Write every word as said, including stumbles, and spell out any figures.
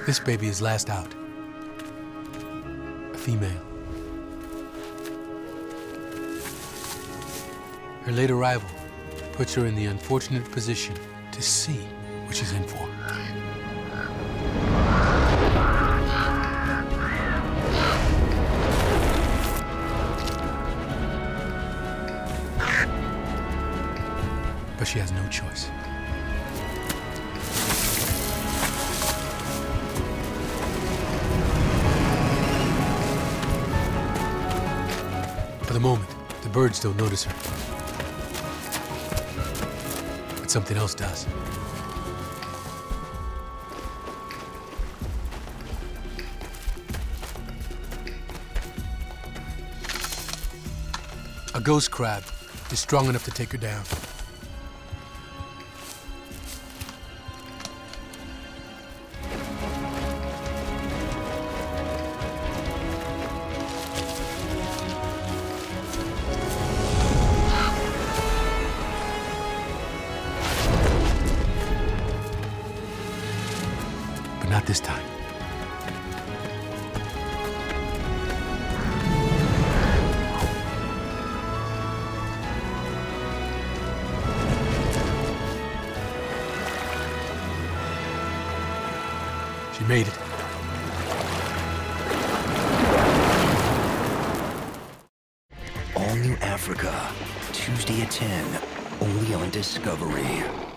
This baby is last out. A female. Her late arrival puts her in the unfortunate position to see what she's in for. But she has no choice. For the moment, the birds don't notice her. But something else does. A ghost crab is strong enough to take her down. But not this time. She made it. All New Africa, Tuesday at ten, only on Discovery.